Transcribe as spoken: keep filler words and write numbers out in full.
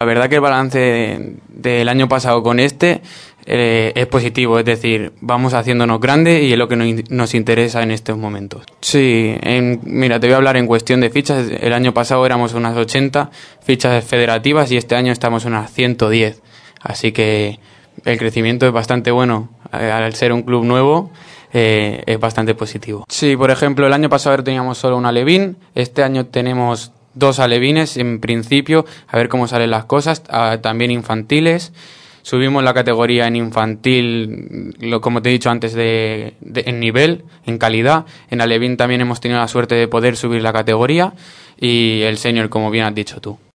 La verdad que el balance de- del año pasado con este eh, es positivo, es decir, vamos haciéndonos grandes y es lo que nos, nos interesa en estos momentos. Sí, en- mira, te voy a hablar en cuestión de fichas. El año pasado éramos unas ochenta fichas federativas y este año estamos unas ciento diez. Así que el crecimiento es bastante bueno. Eh, Al ser un club nuevo, eh, es bastante positivo. Sí, por ejemplo, el año pasado teníamos solo un alevín, este año tenemos dos alevines en principio, a ver cómo salen las cosas, ah, también infantiles. Subimos la categoría en infantil, lo como te he dicho antes, de, de- en nivel, en calidad. En alevín también hemos tenido la suerte de poder subir la categoría y el senior, como bien has dicho tú.